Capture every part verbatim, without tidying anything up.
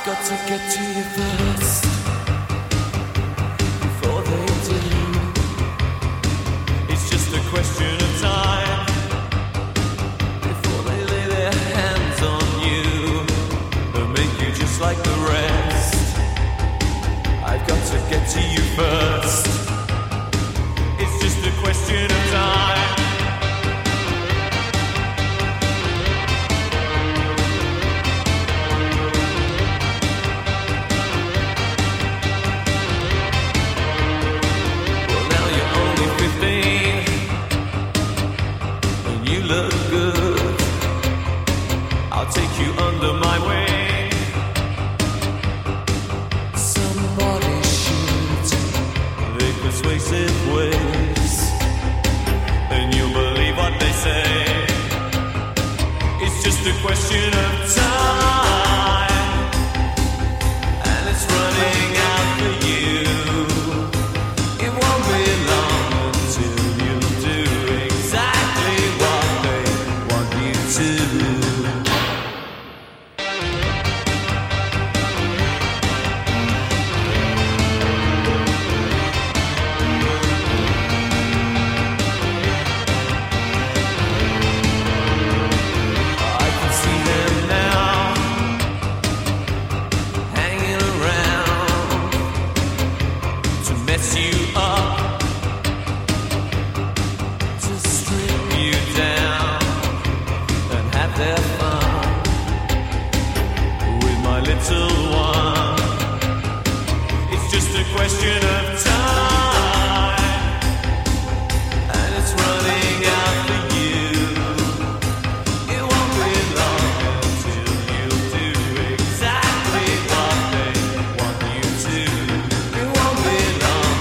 I've got to get to you first before they do. It's just a question of time before they lay their hands on you and make you just like the rest. I've got to get to you first. It's just a question of time. Take you under my wing. Somebody shoot the persuasive ways, and you'll believe what they say. It's just a question of time, and it's running out for you. It won't be long until you do exactly what they want you to do. Mess you up, to strip you down and have their fun with my little one. It's just a question of time, and it's running out for you. It won't be long until you do exactly what they want you to. It won't be long.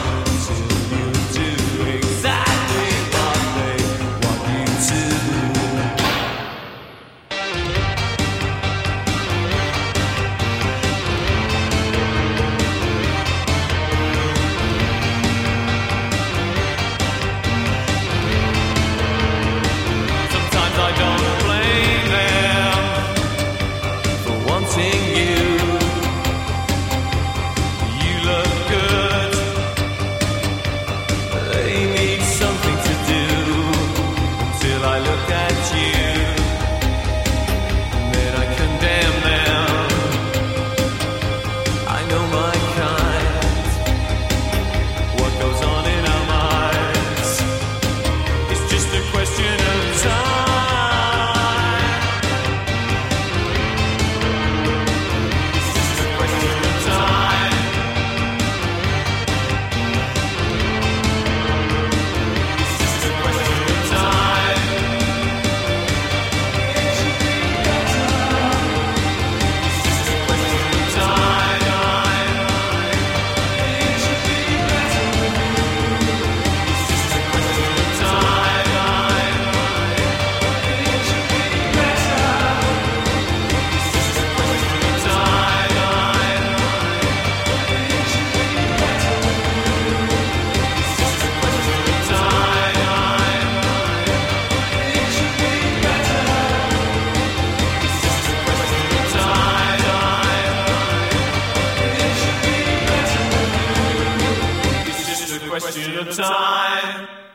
Question of time.